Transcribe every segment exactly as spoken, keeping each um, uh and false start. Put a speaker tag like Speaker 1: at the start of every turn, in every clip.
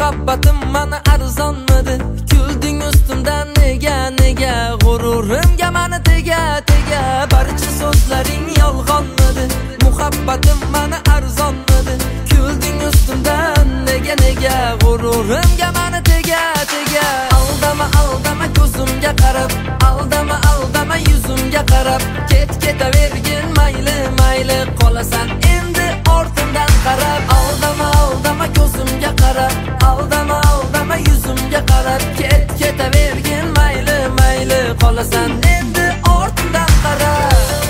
Speaker 1: muhabbatim mana arzonmidi? Kulding ustimdan nega nega? G'ururimga mani tega tega. Barcha so'zlaring yolg'onmidi? Muhabbatim mana arzonmidi? Kulding ustimdan nega nega? G'ururimga mani tega tega. Aldama aldama ko'zimga qarab, aldama aldama yuzimga qarab, ket ketavergin mayli mayli, qolasan endi ortimdan qarab. Aldama aldama ko'zimga qarab, aldama aldama yuzimga qarab, ket ketavergin mayli mayli, qolasan endi ortimdan qarab.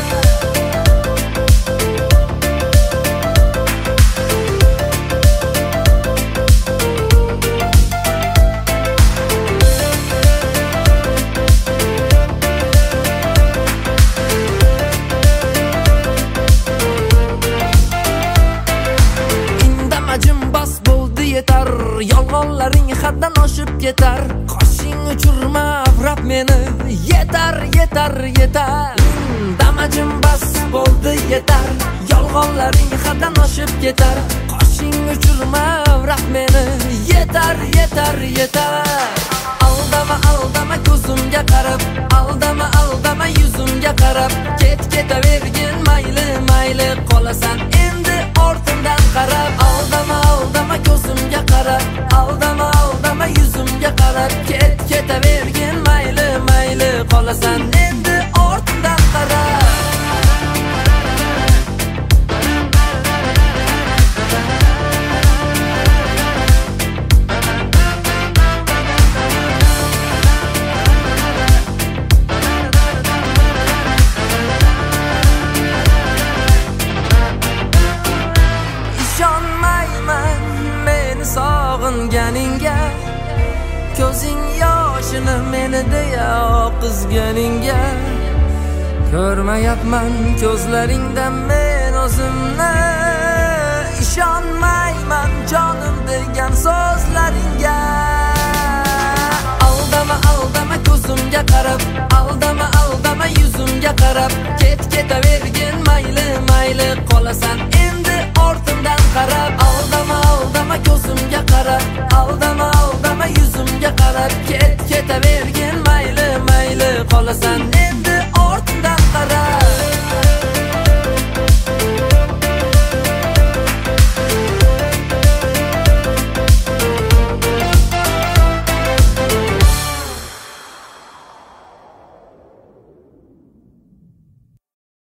Speaker 1: Yetar, yolg'onlaring haddan oshib ketar. Qoshing uchirma avrab meni, yetar yetar yetar. Damajim bas bo'ldi yetar, yolg'onlaring haddan oshib ketar. Qoshing uchirma avrab meni, yetar yetar yetar. Aldama aldama ko'zimga qarab, aldama aldama yuzimga qarab, ket ketavergin mayli mayli, qolasan endi ortimdan qarab. Aldama aldama ko'zimga qarab, aldama aldama yuzimga qarab, ket ketavergin mayli mayli, qolasan endi ortimdan qarab. Ishonmayman meni sog'inganingga, ko'zing yoshini meni deya oqizganingga. Ko'rmayapman ko'zlaringdan men o'zimni, ishonmayman jonim degan so'zlaringga. Aldama aldama ko'zimga qarab, aldama aldama yuzimga qarab, ket ketavergin mayli mayli, qolasan endi ortimdan qarab. Aldama aldama ko'zimga qarab, aldama aldama yuzimga qarab, ket